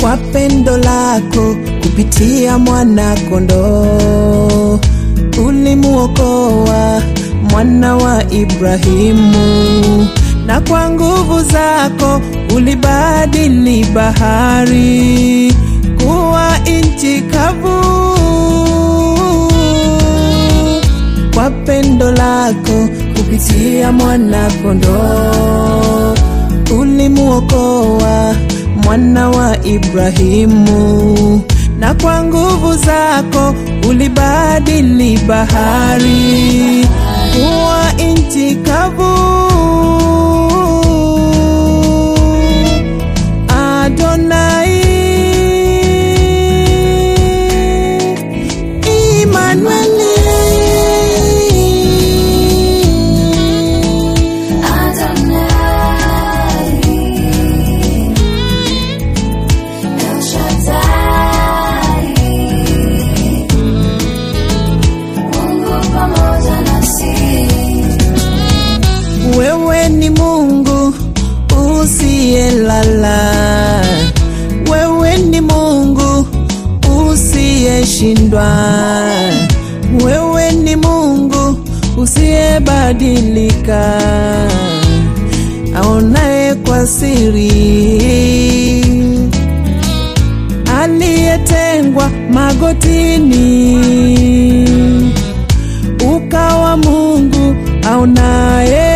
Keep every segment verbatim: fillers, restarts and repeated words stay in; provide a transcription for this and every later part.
kwa pendo lako kupitia mwana kondoo. Ulimuokoa mwana wa Ibrahimu, na kwa nguvu zako ulibadili bahari kuwa nchi kavu. Kwa pendo lako kupitia mwana kondoo, ulimuokoa mwana wa Ibrahimu, na kwa nguvu zako ulibadili bahari kuwa nchi kavu. Adonai, Emmanuel, wewe ni Mungu usiyelala, wewe ni Mungu usiyeshindwa, wewe ni Mungu usiyebadilika, aonaye kwa siri, aliyetengwa magotini, ukawa Mungu aonaye.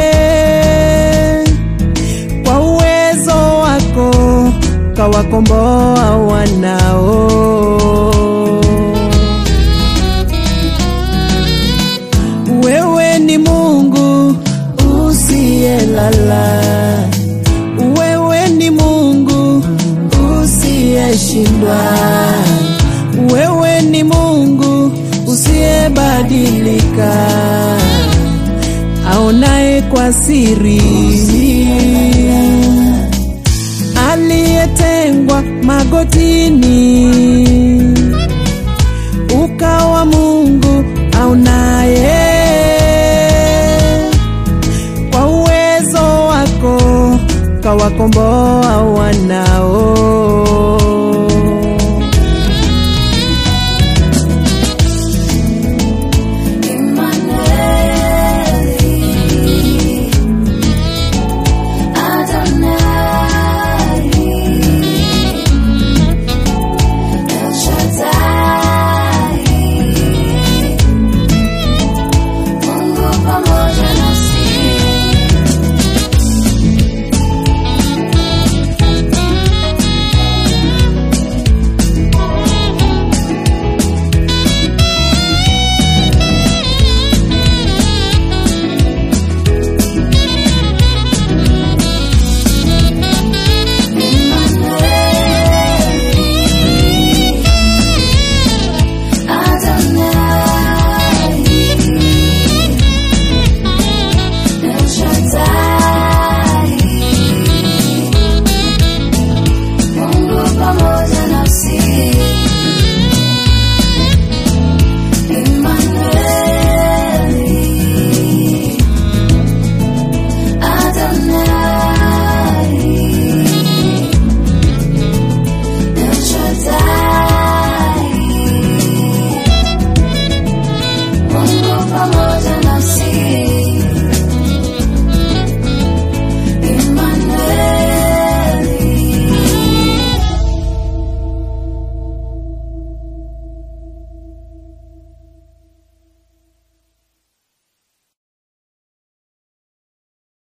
Kwa uwezo wako kawakomboa wanao. Wewe ni Mungu usiyelala, wewe ni Mungu usiyeshindwa, wewe ni Mungu usiyebadilika, aonaye kwa siri, aliyetengwa magotini, ukawa Mungu aonaye. Kwa uwezo wako kawakomboa wana